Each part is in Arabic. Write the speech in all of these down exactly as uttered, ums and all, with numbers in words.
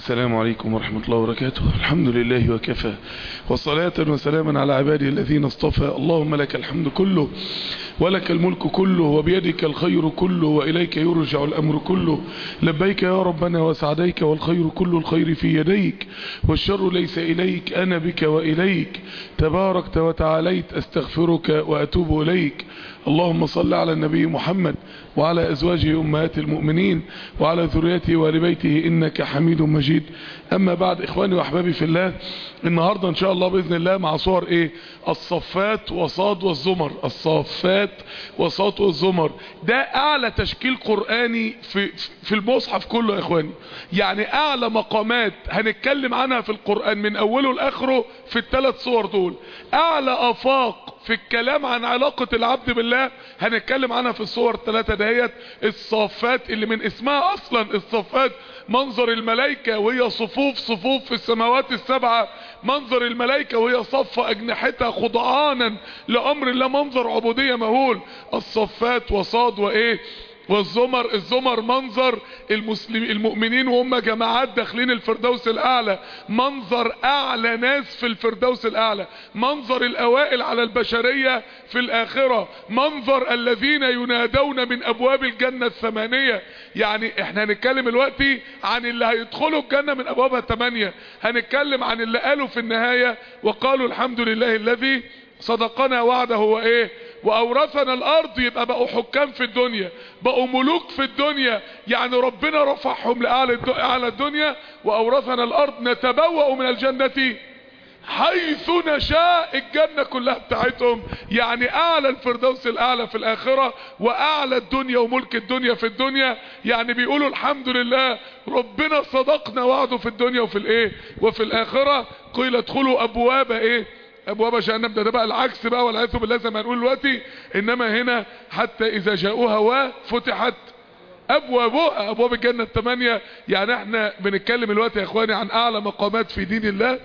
السلام عليكم ورحمة الله وبركاته. الحمد لله وكفى، وصلاة وسلاما على عباده الذين اصطفى. اللهم لك الحمد كله ولك الملك كله وبيدك الخير كله وإليك يرجع الأمر كله. لبيك يا ربنا وسعديك، والخير كل الخير في يديك والشر ليس إليك، أنا بك وإليك تباركت وتعاليت، أستغفرك وأتوب إليك. اللهم صل على النبي محمد وعلى أزواجه أمهات المؤمنين وعلى ذريته وآل بيته إنك حميد مجيد. أما بعد، إخواني وأحبابي في الله، النهاردة إن شاء الله بإذن الله مع صور إيه؟ الصفات وصاد والزمر. الصفات وصاد والزمر ده أعلى تشكيل قرآني في, في المصحف كله يا إخواني. يعني أعلى مقامات هنتكلم عنها في القرآن من أوله لآخره في الثلاث صور دول. أعلى آفاق في الكلام عن علاقة العبد بالله هنتكلم عنها في الصور الثلاثة دهيت. الصفات اللي من اسمها اصلا الصفات، منظر الملائكة وهي صفوف صفوف في السماوات السبعة، منظر الملائكة وهي صف اجنحتها خضعانا لامر الله، منظر عبودية مهول. الصفات وصاد وايه والزمر. الزمر منظر المسلمين المؤمنين وهم جماعات داخلين الفردوس الاعلى، منظر اعلى ناس في الفردوس الاعلى، منظر الاوائل على البشرية في الاخرة، منظر الذين ينادون من ابواب الجنة الثمانية. يعني احنا هنتكلم دلوقتي عن اللي هيدخلوا الجنة من ابوابها الثمانية، هنتكلم عن اللي قالوا في النهاية وقالوا الحمد لله الذي صدقنا وعده وايه واورثنا الارض. يبقى بقوا حكام في الدنيا، بقوا ملوك في الدنيا، يعني ربنا رفعهم لاعلى الدنيا. واورثنا الارض نتبوأ من الجنة حيث نشاء. الجنة كلها بتاعتهم، يعني اعلى الفردوس الاعلى في الاخرة، واعلى الدنيا وملك الدنيا في الدنيا. يعني بيقولوا الحمد لله ربنا صدقنا وعده في الدنيا وفي الايه وفي الاخرة. قيل ادخلوا ابواب ايه ابواب جهنم. ده, ده بقى العكس بقى والعياذ بالله زي ما هنقول دلوقتي. انما هنا حتى اذا جاءوها وفتحت ابوابها، ابواب الجنة الثمانية. يعني احنا بنتكلم دلوقتي يا اخواني عن اعلى مقامات في دين الله.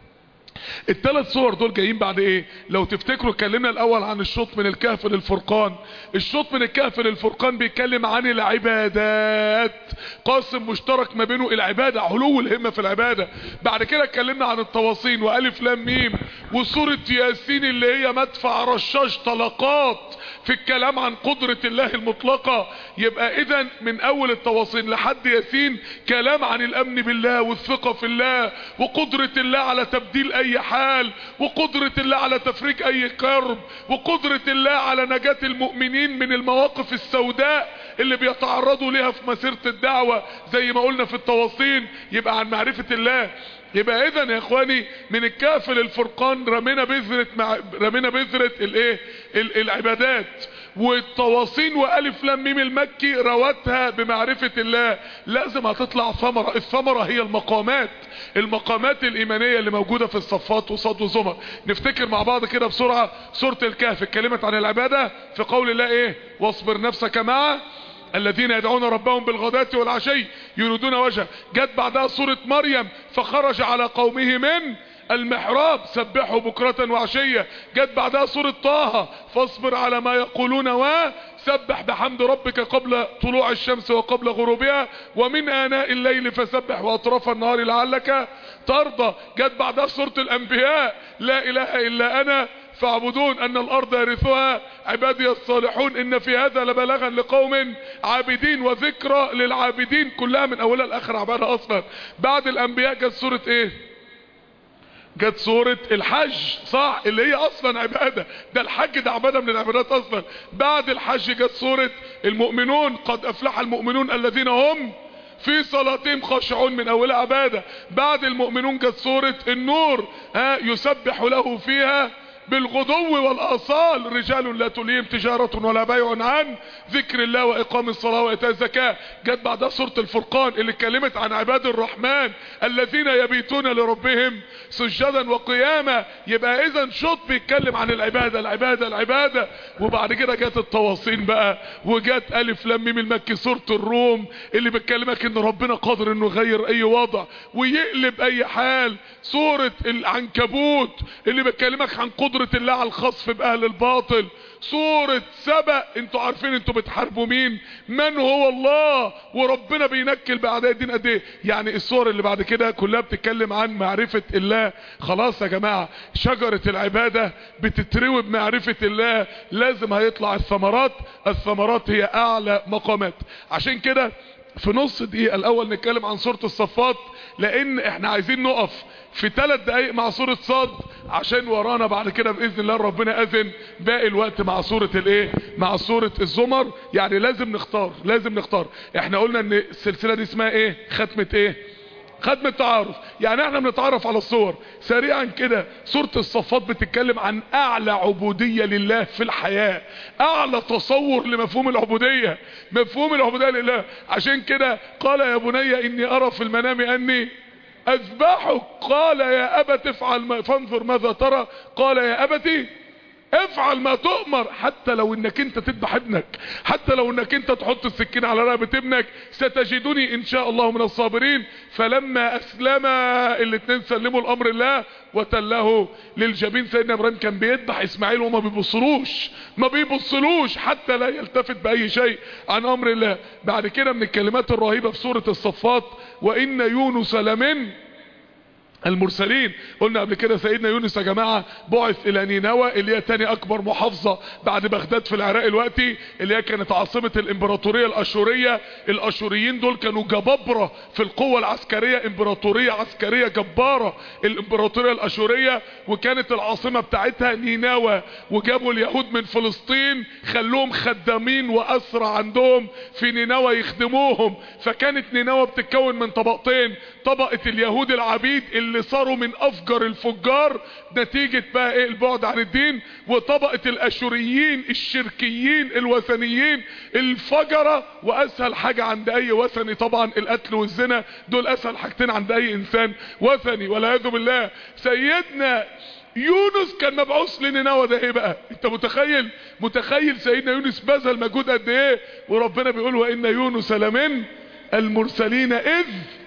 الثلاث صور دول جايين بعد ايه؟ لو تفتكروا اتكلمنا الاول عن الشوط من الكهف للفرقان. الشوط من الكهف للفرقان بيتكلم عن العبادات، قاسم مشترك ما بينه العبادة، علو الهمة في العبادة. بعد كده اتكلمنا عن التواصين والف لام ميم، وسورة ياسين اللي هي مدفع رشاش طلقات في الكلام عن قدرة الله المطلقة. يبقى اذا من اول التواصين لحد ياسين كلام عن الامن بالله والثقة في الله، وقدرة الله على تبديل اي حال، وقدرة الله على تفريج اي كرب، وقدرة الله على نجاة المؤمنين من المواقف السوداء اللي بيتعرضوا لها في مسيرة الدعوة زي ما قلنا في التواصين. يبقى عن معرفة الله. يبقى اذا يا اخواني من الكهف للفرقان رمينا بذرة مع... رمينا بذرة الايه العبادات. والتواصين والف لام ميم المكي روتها بمعرفة الله. لازم هتطلع ثمرة. الثمرة هي المقامات، المقامات الايمانية اللي موجودة في الصفات وصاد وزمر. نفتكر مع بعض كده بسرعة. سورة الكهف اتكلمت عن العبادة في قول الله ايه؟ واصبر نفسك مع الذين يدعون ربهم بالغداة والعشي يريدون وجهه. جت بعدها سورة مريم فخرج على قومه من المحراب سبحوا بكرة وعشية. جت بعدها سورة طه فاصبر على ما يقولون وسبح بحمد ربك قبل طلوع الشمس وقبل غروبها ومن آناء الليل فسبح واطراف النهار لعلك ترضى. جت بعدها سورة الانبياء لا اله الا انا فاعبدون ان الارض يرثها عبادي الصالحون ان في هذا لبلاغا لقوم عابدين وذكرى للعابدين. كلها من اولها لاخر عبادة اصلا. بعد الانبياء جت سورة ايه؟ جت سورة الحج، صح؟ اللي هي اصلا عبادة. ده الحج ده عبادة من العبادات اصلا. بعد الحج جت سورة المؤمنون قد افلح المؤمنون الذين هم في صلاتهم خاشعون، من اولها عبادة. بعد المؤمنون جت سورة النور ها يسبح له فيها بالغدو والآصال رجال لا تليهم تجارة ولا بيع عن ذكر الله وإقام الصلاة وإيتاء الزكاة. جت بعدها سورة الفرقان اللي اتكلمت عن عباد الرحمن الذين يبيتون لربهم سجدا وقياما. يبقى إذا شوط بيتكلم عن العبادة العبادة العبادة. وبعد كده جت التواصين بقى، وجت ألف لام ميم المكي سورة الروم اللي بتكلمك إن ربنا قادر إنه يغير أي وضع ويقلب أي حال. سورة العنكبوت اللي بتكلمك عن قدرة قدرة الله على الخصف باهل الباطل. سورة سبأ انتوا عارفين انتوا بتحاربوا مين، من هو الله، وربنا بينكل باعداء الدين قد ايه. يعني السور اللي بعد كده كلها بتتكلم عن معرفة الله. خلاص يا جماعة، شجرة العبادة بتتروي بمعرفة الله، لازم هيطلع الثمرات. الثمرات هي اعلى مقامات. عشان كده في نص دقيقة الاول نتكلم عن سورة الصفات، لان احنا عايزين نقف في ثلاث دقايق مع سورة صاد، عشان ورانا بعد كده باذن الله ربنا اذن باقي الوقت مع سورة الايه، مع سورة الزمر. يعني لازم نختار، لازم نختار. احنا قلنا ان السلسلة دي اسمها ايه، ختمة ايه، ختمة تعارف. يعني احنا بنتعرف على الصور سريعا كده. سورة الصفات بتتكلم عن اعلى عبودية لله في الحياة، اعلى تصور لمفهوم العبودية، مفهوم العبودية لله. عشان كده قال يا بني اني ارى في المنام اني اذبحك، قال يا ابت افعل ما فانظر ماذا ترى، قال يا ابت افعل ما تؤمر. حتى لو انك انت تذبح ابنك، حتى لو انك انت تحط السكين على رقبة ابنك، ستجدني ان شاء الله من الصابرين. فلما اسلم الاتنين سلموا الامر الله وتله للجبين. سيدنا ابراهيم كان بيذبح اسماعيل وما بيبصلوش، ما بيبصلوش حتى لا يلتفت باي شيء عن امر الله. بعد كده من الكلمات الرهيبة في سورة الصفات، وان يونس لمن المرسلين. قلنا قبل كده سيدنا يونس يا جماعة بعث الى نينوى، اللي هي تاني اكبر محافظة بعد بغداد في العراق الوقتي، اللي هي كانت عاصمة الامبراطورية الاشورية. الاشوريين دول كانوا جبابرة في القوة العسكرية، امبراطورية عسكرية جبارة الامبراطورية الاشورية، وكانت العاصمة بتاعتها نينوى. وجابوا اليهود من فلسطين خلوهم خدامين واسرى عندهم في نينوى يخدموهم. فكانت نينوى بتتكون من طبقتين، طبقة اليهود العبيد اللي صاروا من افجر الفجار نتيجة بقى ايه البعد عن الدين، وطبقة الاشوريين الشركيين الوثنيين الفجرة. واسهل حاجة عند اي وثني طبعا القتل والزنا، دول اسهل حاجتين عند اي انسان وثني والعياذ بالله. سيدنا يونس كان مبعوث لنينوى، ده ايه بقى، انت متخيل متخيل سيدنا يونس بذل مجهود قد ايه. وربنا بيقول وان يونس لمن المرسلين اذ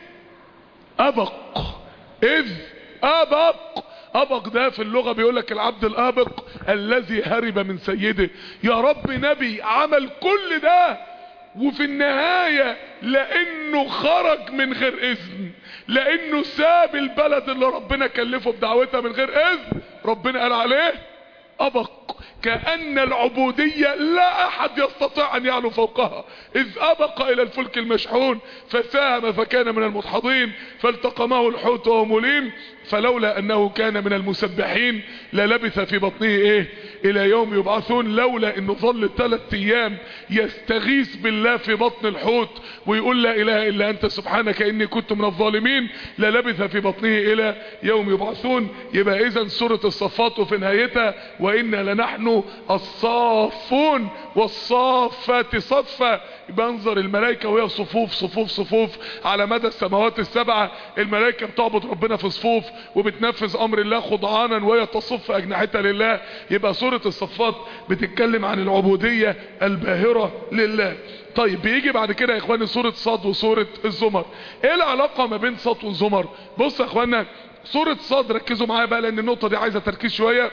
ابق، اذ ابق. ابق ده في اللغة بيقولك العبد الابق الذي هرب من سيده. يا رب نبي عمل كل ده وفي النهاية لانه خرج من غير اذن، لانه ساب البلد اللي ربنا كلفه بدعوتها من غير اذن، ربنا قال عليه ابق. كأن العبودية لا احد يستطيع ان يعلو فوقها. اذ ابق الى الفلك المشحون فساهم فكان من المدحضين فالتقمه الحوت وهو مليم فلولا انه كان من المسبحين للبث في بطنه ايه الى يوم يبعثون. لولا انه ظل ثلاث ايام يستغيث بالله في بطن الحوت ويقول لا اله الا انت سبحانك اني كنت من الظالمين للبث في بطنه الى يوم يبعثون. يبقى اذا سورة الصفات وفي نهايتها وإنا لنحن الصافون والصافات صفا. بنظر الملائكة وهي صفوف صفوف صفوف على مدى السماوات السبعة. الملائكة بتعبد ربنا في صفوف وبتنفذ امر الله خضعانا وهي تصف اجنحتها لله. يبقى سورة الصفات بتتكلم عن العبودية الباهرة لله. طيب بيجي بعد كده يا اخواني سورة صاد وسورة الزمر. ايه العلاقة ما بين صاد والزمر؟ بص يا اخوانا، سورة صاد ركزوا معايا بقى لان النقطة دي عايزة تركيز شوية.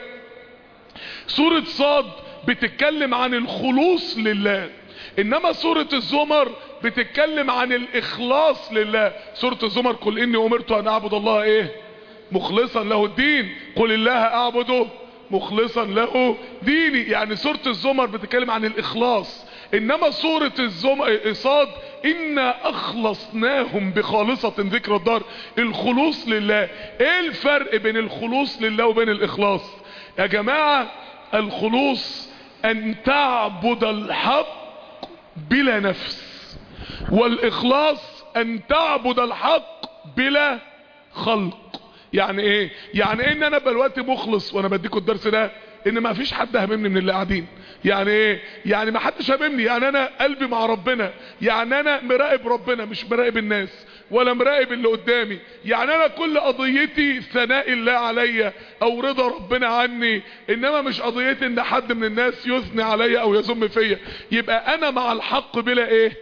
سورة صاد بتتكلم عن الخلوص لله، انما سورة الزمر بتتكلم عن الاخلاص لله. سورة الزمر قل اني امرت ان اعبد الله ايه مخلصا له الدين، قل الله اعبده مخلصا له ديني. يعني سورة الزمر بتتكلم عن الاخلاص، انما سورة الزمر صاد انا اخلصناهم بخالصة ذكر الدار. الخلوص لله. ايه الفرق بين الخلوص لله وبين الاخلاص يا جماعة؟ الخلوص ان تعبد الحق بلا نفس، والاخلاص ان تعبد الحق بلا خلق. يعني ايه؟ يعني ان انا دلوقتي مخلص وانا بديكم الدرس ده ان ما فيش حد هممني من اللي قاعدين. يعني ايه؟ يعني ما حدش هممني، يعني انا قلبي مع ربنا، يعني انا مراقب ربنا مش مراقب الناس ولا مراقب اللي قدامي. يعني انا كل قضيتي ثناء الله عليا او رضا ربنا عني، انما مش قضيتي ان حد من الناس يثني عليا او يذم فيا. يبقى انا مع الحق بلا ايه؟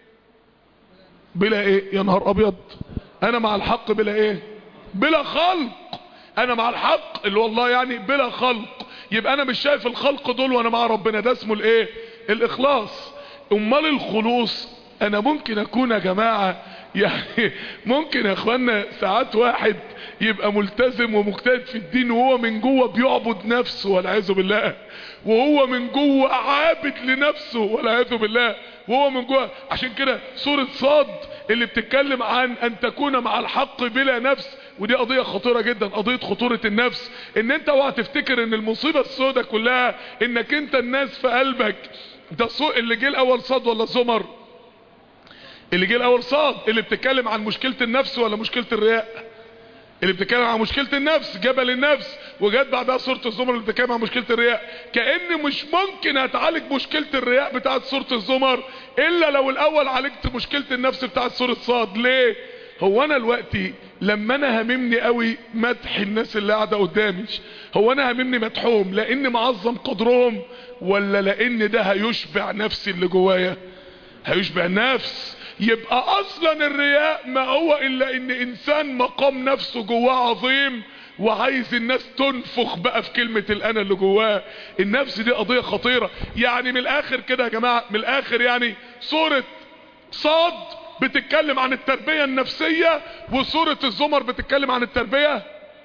بلا ايه يا نهار ابيض؟ انا مع الحق بلا ايه؟ بلا خلق. انا مع الحق اللي والله يعني بلا خلق. يبقى انا مش شايف الخلق دول وانا مع ربنا، ده اسمه الايه؟ الاخلاص. امال الخلوص، انا ممكن اكون يا جماعة يعني ممكن يا اخوانا ساعات واحد يبقى ملتزم ومجتهد في الدين وهو من جوه بيعبد نفسه والعياذ بالله، وهو من جوه عابد لنفسه والعياذ بالله، وهو من جوه. عشان كده سورة صاد اللي بتتكلم عن ان تكون مع الحق بلا نفس، ودي قضية خطيرة جدا، قضية خطورة النفس. ان انت اوعى تفتكر ان المصيبة السوداء كلها انك انت الناس في قلبك. ده سوء اللي جه الاول صاد ولا زمر؟ اللي جه الاول صاد اللي بتتكلم عن مشكلة النفس ولا مشكلة الرياء؟ اللي بتتكلم عن مشكلة النفس، جبل النفس. وجات بعدها سورة الزمر اللي بتتكلم عن مشكلة الرياء. كأن مش ممكن هتعالج مشكلة الرياء بتاعت سورة الزمر الا لو الاول عالجت مشكلة النفس بتاعت سورة صاد. ليه؟ هو انا دلوقتي لما انا هممني قوي مدح الناس اللي قاعدة قدامي، هو انا هممني مدحهم لاني معظم قدرهم، ولا لان ده هيشبع نفسي اللي جوايا؟ هيشبع النفس. يبقى اصلا الرياء ما هو الا ان انسان مقام نفسه جواه عظيم وعايز الناس تنفخ بقى في كلمة الانا اللي جواه. النفس دي قضية خطيرة. يعني من الاخر كده يا جماعة، من الاخر يعني سورة صاد بتتكلم عن التربية النفسية، وسورة الزمر بتتكلم عن التربية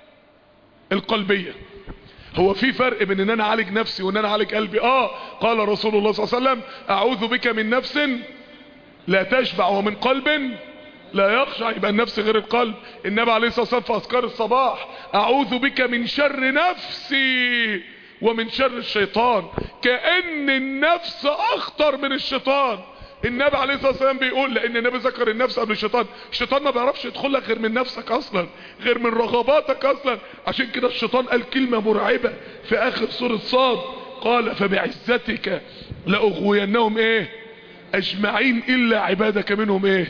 القلبية. هو في فرق بين ان انا اعالج نفسي وان انا اعالج قلبي؟ اه قال رسول الله صلى الله عليه وسلم اعوذ بك من نفس لا تشبع ومن قلب لا يخشع. يبقى النفس غير القلب. النبي عليه الصلاة والسلام في اذكار الصباح اعوذ بك من شر نفسي ومن شر الشيطان. كأن النفس اخطر من الشيطان. النبي عليه الصلاة والسلام بيقول، لان النبي ذكر النفس قبل الشيطان. الشيطان ما بيعرفش يدخل لك غير من نفسك اصلا، غير من رغباتك اصلا. عشان كده الشيطان قال كلمة مرعبة في اخر سورة صاد، قال فبعزتك لاغوينهم ايه اجمعين الا عبادك منهم ايه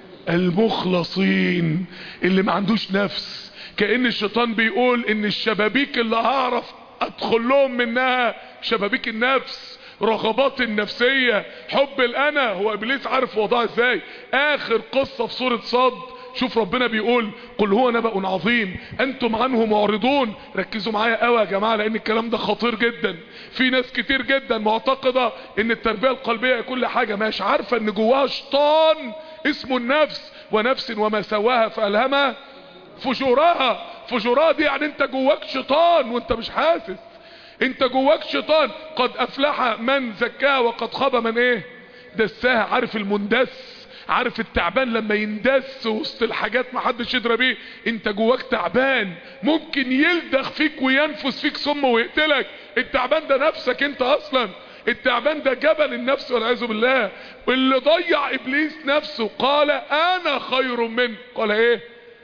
المخلصين، اللي ما عندوش نفس. كأن الشيطان بيقول ان الشبابيك اللي هعرف ادخل لهم منها شبابيك النفس، رغبات النفسية، حب الانا. هو ابليس عارف وضعها ازاي. اخر قصة في سورة صاد شوف ربنا بيقول قل هو نبأ عظيم انتم عنه معرضون. ركزوا معايا قوي يا جماعة لان الكلام ده خطير جدا. في ناس كتير جدا معتقدة ان التربية القلبية كل حاجة، مش عارفة ان جواها شيطان اسمه النفس. ونفس وما سواها فألهمها فجورها. فجورها دي يعني انت جواك شيطان وانت مش حاسس. انت جواك شيطان. قد افلح من زكاها وقد خاب من ايه دساها. عارف المندس؟ عارف التعبان لما يندس وسط الحاجات ما حدش يدرى بيه؟ انت جواك تعبان ممكن يلدغ فيك وينفس فيك سم ويقتلك. التعبان ده نفسك انت اصلا. التعبان ده جبل النفس والعياذ بالله. واللي ضيع ابليس نفسه قال انا خير منه. قال ايه؟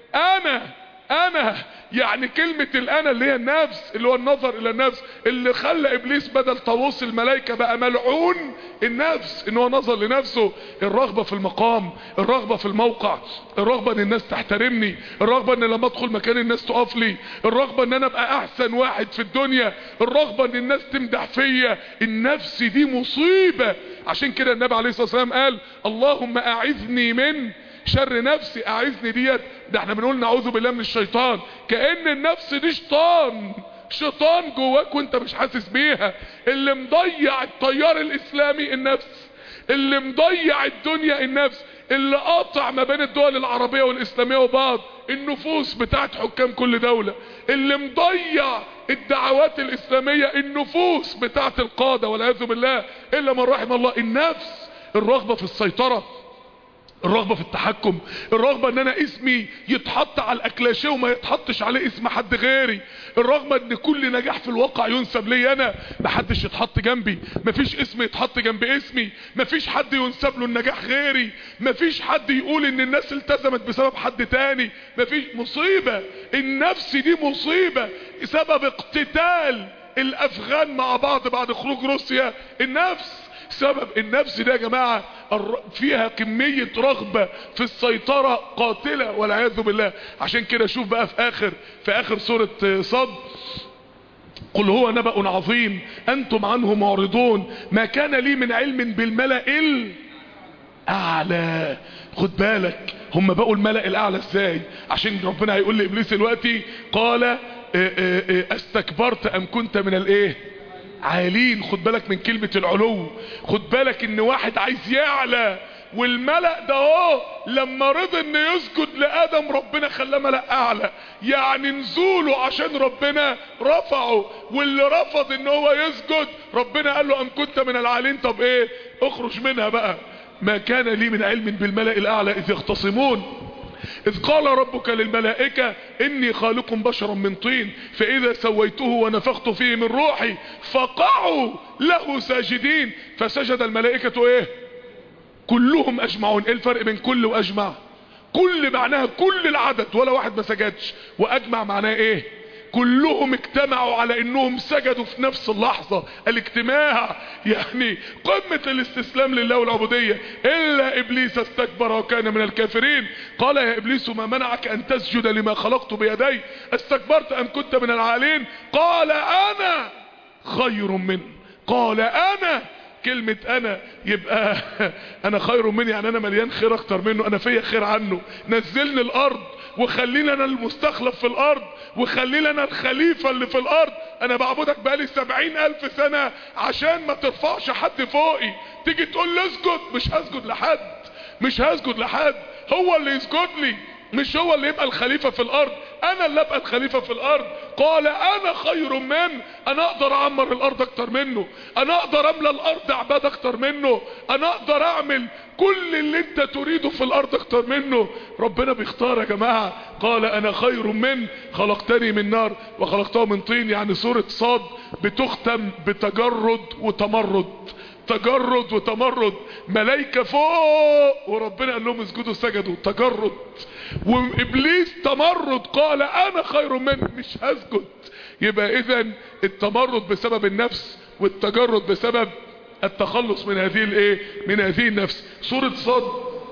انا انا يعني كلمة الانا اللي هي النفس، اللي هو النظر الى النفس، اللي خلى ابليس بدل طاووس الملائكة بقى ملعون النفس، ان هو نظر لنفسه. الرغبة في المقام، الرغبة في الموقع، الرغبة ان الناس تحترمني، الرغبة ان لما ادخل مكان الناس تقف لي، الرغبة ان انا ابقى احسن واحد في الدنيا، الرغبة ان الناس تمدح فيا. النفس دي مصيبة. عشان كده النبي عليه الصلاة والسلام قال اللهم اعذني من شر نفسي. اعذني ديت ده احنا بنقول نعوذ بالله من الشيطان. كأن النفس دي شيطان، شيطان جواك وانت مش حاسس بيها. اللي مضيع التيار الاسلامي النفس، اللي مضيع الدنيا النفس، اللي قاطع ما بين الدول العربية والاسلامية وبعض النفوس بتاعت حكام كل دولة، اللي مضيع الدعوات الاسلامية النفوس بتاعت القادة والعياذ بالله الا من رحم الله. النفس، الرغبة في السيطرة، الرغبة في التحكم، الرغبة ان انا اسمي يتحط على الاكلاشيه وما يتحطش عليه اسم حد غيري، الرغبة ان كل نجاح في الواقع ينسب لي انا، محدش يتحط جنبي، مفيش اسم يتحط جنب اسمي، مفيش حد ينسب له النجاح غيري، مفيش حد يقول ان الناس التزمت بسبب حد تاني، مفيش. مصيبة. النفس دي مصيبة. سبب اقتتال الافغان مع بعض بعد خروج روسيا النفس. سبب النفس ده يا جماعة فيها كمية رغبة في السيطرة قاتلة والعياذ بالله. عشان كده شوف بقى في اخر في اخر سورة صاد قل هو نبأ عظيم انتم عنه معرضون ما كان لي من علم بالملأ الاعلى. خد بالك هم بقوا الملأ الاعلى ازاي؟ عشان ربنا هيقول لابليس دلوقتي قال استكبرت ام كنت من الايه عالين. خد بالك من كلمة العلو، خد بالك ان واحد عايز يعلى، والملأ ده اهو لما رضى ان يسجد لآدم ربنا خلاه ملأ اعلى، يعني نزوله عشان ربنا رفعه، واللي رفض ان هو يسجد ربنا قال له ام كنت من العالين. طب ايه؟ اخرج منها بقى. ما كان لي من علم بالملأ الاعلى اذ يختصمون إذ قال ربك للملائكة إني خالق بشرا من طين فإذا سويته ونفخت فيه من روحي فقعوا له ساجدين. فسجد الملائكة إيه؟ كلهم أجمعون. إيه الفرق بين كل وأجمع؟ كل معناها كل العدد ولا واحد ما سجدش، وأجمع معناها إيه؟ كلهم اجتمعوا على انهم سجدوا في نفس اللحظة. الاجتماع يعني قمة الاستسلام لله والعبودية. الا ابليس استكبر وكان من الكافرين. قال يا ابليس ما منعك ان تسجد لما خلقت بيدي استكبرت ام كنت من العالين؟ قال انا خير منه. قال انا، كلمة انا يبقى انا خير منه، يعني انا مليان خير اكتر منه، انا فيا خير عنه. نزلني الارض وخلينا انا المستخلف في الارض، وخلينا انا الخليفة اللي في الارض. انا بعبدك بقالي سبعين الف سنة عشان ما ترفعش حد فوقي. تيجي تقول لي اسجد، مش هسجد لحد، مش هسجد لحد، هو اللي يسجد لي، مش هو اللي يبقى الخليفة في الارض، انا اللي ابقى الخليفة في الارض. قال انا خير من، انا اقدر اعمر الارض اكتر منه، انا اقدر املى الارض عباد اكتر منه، انا اقدر اعمل كل اللي انت تريده في الارض اكتر منه. ربنا بيختار يا جماعة. قال انا خير من خلقتني من نار وخلقته من طين. يعني سورة صاد بتختم بتجرد وتمرد، تجرد وتمرد. ملايكة فوق وربنا قال لهم اسجدوا سجدوا، تجرد. وابليس تمرد، قال انا خير منه مش هسجد. يبقى اذا التمرد بسبب النفس والتجرد بسبب التخلص من هذه الايه من هذه النفس. سورة صاد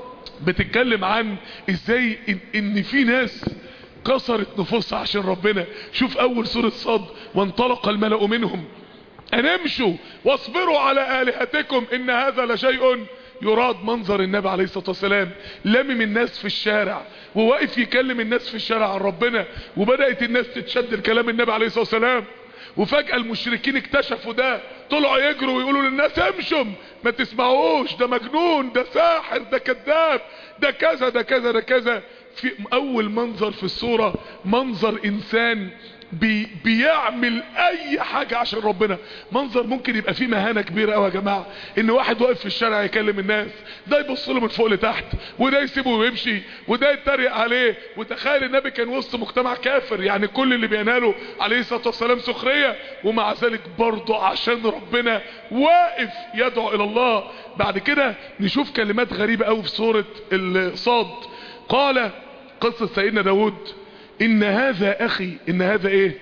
بتتكلم عن ازاي ان, إن في ناس كسرت نفوسها عشان ربنا. شوف اول سورة صاد: وانطلق الملأ منهم ان امشوا واصبروا على الهتكم ان هذا لشيء يراد. منظر النبي عليه الصلاة والسلام لمم الناس في الشارع وواقف يكلم الناس في الشارع عن ربنا، وبدأت الناس تتشد لكلام النبي عليه الصلاة والسلام. وفجأة المشركين اكتشفوا ده، طلعوا يجروا ويقولوا للناس امشوا ما تسمعوش، ده مجنون، ده ساحر، ده كذاب، ده كذا ده كذا ده كذا. في اول منظر في الصورة منظر انسان بي بيعمل اي حاجة عشان ربنا. منظر ممكن يبقى فيه مهانة كبيرة قوي يا جماعة، ان واحد واقف في الشارع يكلم الناس، ده يبص له من فوق لتحت، وده يسيبه ويمشي، وده يتريق عليه. وتخيل النبي كان وسط مجتمع كافر، يعني كل اللي بيناله عليه الصلاة والسلام سخرية، ومع ذلك برضه عشان ربنا واقف يدعو الى الله. بعد كده نشوف كلمات غريبة قوي في سورة الصاد. قال قصة سيدنا داود: ان هذا اخي. ان هذا ايه؟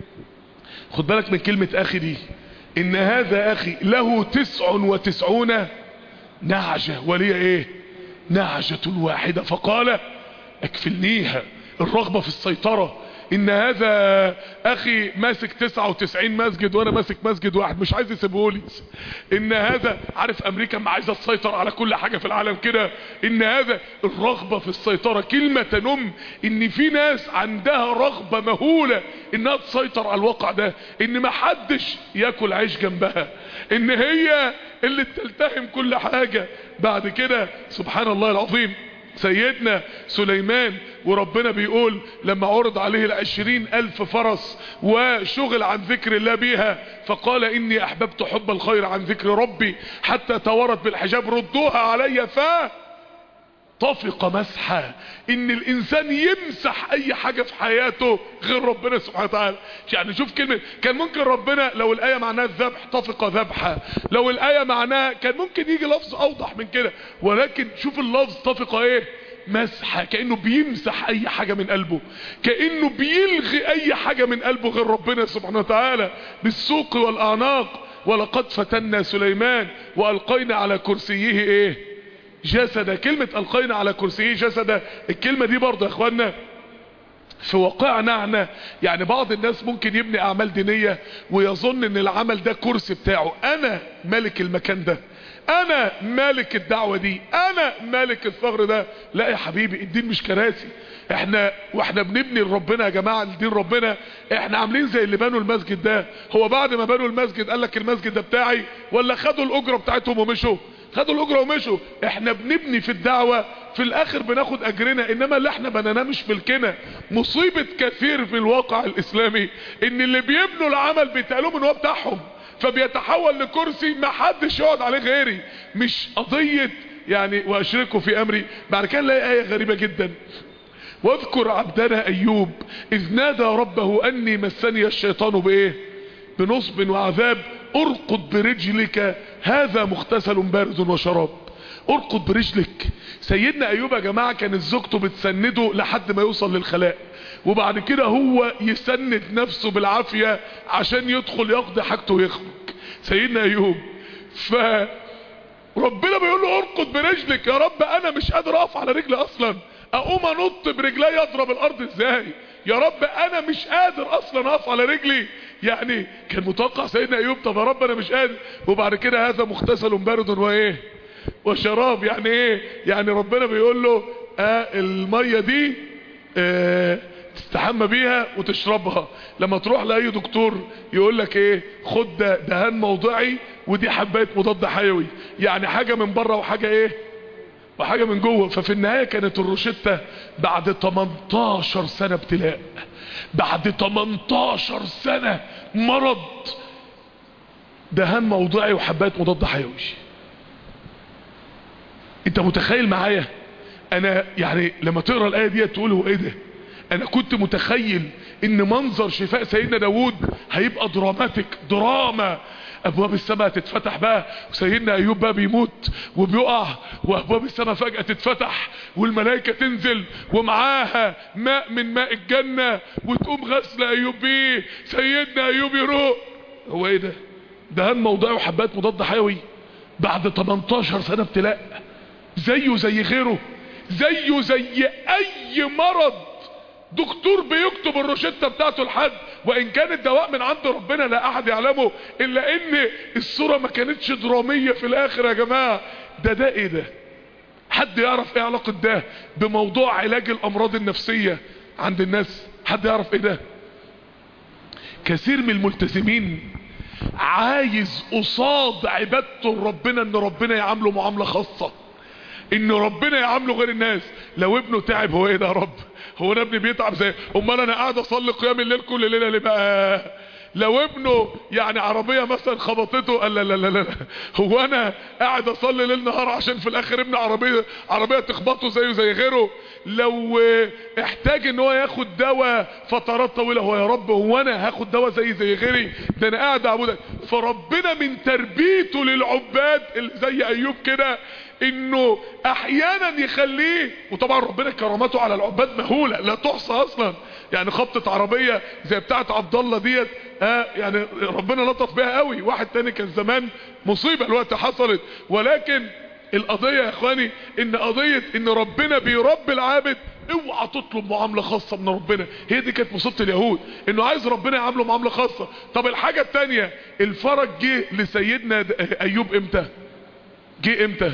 خد بالك من كلمة اخي دي. ان هذا اخي له تسع وتسعون نعجة ولي ايه؟ نعجة واحدة فقال اكفلنيها. الرغبة في السيطرة. ان هذا اخي ماسك تسعة وتسعين مسجد وانا ماسك مسجد واحد مش عايز يسيبهولي. ان هذا، عارف امريكا ما عايزة تسيطر على كل حاجة في العالم كده. ان هذا الرغبة في السيطرة كلمة تنم ان في ناس عندها رغبة مهولة انها تسيطر على الواقع ده، ان ما حدش ياكل عيش جنبها، ان هي اللي تلتهم كل حاجة. بعد كده سبحان الله العظيم سيدنا سليمان، وربنا بيقول لما عرض عليه العشرين الف فرس وشغل عن ذكر الله بيها، فقال اني احببت حب الخير عن ذكر ربي حتى توارت بالحجاب ردوها علي ف طفق مسحة. ان الانسان يمسح اي حاجة في حياته غير ربنا سبحانه وتعالى. يعني شوف كلمة، كان ممكن ربنا لو الاية معناها الذبح طفق ذبحة، لو الاية معناها كان ممكن يجي لفظ اوضح من كده، ولكن شوف اللفظ طفق ايه؟ مسحة. كأنه بيمسح اي حاجة من قلبه، كأنه بيلغي اي حاجة من قلبه غير ربنا سبحانه وتعالى بالسوق والاعناق. ولقد فتنا سليمان والقينا على كرسيه ايه؟ جسدا. كلمة القينا على كرسيه جسدا، الكلمة دي برضه يا اخوانا في واقعنا احنا، يعني بعض الناس ممكن يبني اعمال دينية ويظن ان العمل ده كرسي بتاعه، انا ملك المكان ده، انا مالك الدعوة دي، انا انا مالك الثغر ده. لا يا حبيبي، الدين مش كراسي. احنا واحنا بنبني لربنا يا جماعه لدين ربنا، احنا عاملين زي اللي بنوا المسجد ده. هو بعد ما بنوا المسجد قال لك المسجد ده بتاعي، ولا خدوا الاجره بتاعتهم ومشوا؟ خدوا الاجره ومشوا. احنا بنبني في الدعوه، في الاخر بناخد اجرنا، انما اللي احنا بنيناه مش ملكنا. مصيبه كثير في الواقع الاسلامي ان اللي بيبنوا العمل بيتقالوا ان هو بتاعهم، فبيتحول لكرسي ما حدش يقعد عليه غيري. مش قضيه يعني واشركوا في امري. بعد كده نلاقي ايه غريبه جدا: واذكر عبدنا ايوب اذ نادى ربه اني مسني الشيطان بايه؟ بنصب وعذاب. ارقد برجلك هذا مغتسل بارد وشراب. ارقد برجلك. سيدنا ايوب يا جماعه كانت زوجته بتسنده لحد ما يوصل للخلاء، وبعد كده هو يسند نفسه بالعافيه عشان يدخل يقضي حاجته ويخرج. سيدنا ايوب ف ربنا بيقول له ارقد برجلك. يا رب انا مش قادر اقف على رجلي اصلا، اقوم انط برجلي اضرب الارض ازاي؟ يا رب انا مش قادر اصلا اقف على رجلي. يعني كان متوقع سيدنا ايوب طب يا رب انا مش قادر، وبعد كده هذا مغتسل بارد وايه وشراب. يعني ايه؟ يعني ربنا بيقول له اه الميه دي اه تستحمى بيها وتشربها. لما تروح لاي دكتور يقول لك ايه؟ خد ده دهان موضعي ودي حبايه مضاد حيوي، يعني حاجه من بره وحاجه ايه وحاجه من جوه. ففي النهايه كانت الروشته بعد تمنتاشر سنه ابتلاء، بعد تمنتاشر سنه مرض، دهان موضعي وحبايه مضاد حيوي. انت متخيل معايا؟ انا يعني لما تقرا الايه دي تقول هو ايه ده؟ انا كنت متخيل ان منظر شفاء سيدنا داود هيبقى دراماتيك، دراما، ابواب السماء تتفتح بقى وسيدنا ايوب بقى بيموت وبيقع، وابواب السماء فجأة تتفتح والملائكة تنزل ومعاها ماء من ماء الجنة وتقوم غسل ايوب بيه، سيدنا ايوب يروق. هو ايه ده؟ دهان موضعي وحبات مضاد حيوي بعد تمنتاشر سنة ابتلاء، زيه زي غيره، زيه زي اي مرض دكتور بيكتب الروشتة بتاعته لحد، وان كان الدواء من عند ربنا لا احد يعلمه، الا ان الصورة ما كانتش درامية في الاخر يا جماعة. ده ده ايه ده؟ حد يعرف ايه علاقة ده بموضوع علاج الامراض النفسية عند الناس؟ حد يعرف ايه ده؟ كثير من الملتزمين عايز قصاد عبادته ربنا ان ربنا يعامله معاملة خاصة، ان ربنا يعامله غير الناس. لو ابنه تعب هو ايه ده يا رب؟ هو انا ابني بيتعب زي امال انا قاعد اصلي قيام الليل كل ليله ليه بقى؟ لو ابنه يعني عربيه مثلا خبطته قال لا لا لا لا هو انا قاعد اصلي ليل نهار عشان في الاخر ابن عربيه عربيه تخبطه زيه زي غيره؟ لو احتاج ان هو ياخد دواء فترات طويله، هو يا رب هو انا هاخد دواء زي زي غيري؟ ده انا قاعد اعبدك. فربنا من تربيته للعباد اللي زي ايوب كده انه احيانا يخليه، وطبعا ربنا كرامته على العباد مهوله لا تحصى اصلا. يعني خبطه عربيه زي بتاعه عبد الله ديت آه يعني ربنا لطف بيها قوي. واحد تاني كان زمان مصيبه الوقت حصلت، ولكن القضيه يا اخواني ان قضيه ان ربنا بيربي العابد. اوعى تطلب معامله خاصه من ربنا، هي دي كانت مصيبه اليهود، انه عايز ربنا يعامله معامله خاصه. طب الحاجه التانيه، الفرج جه لسيدنا ايوب امتى؟ جه امتى؟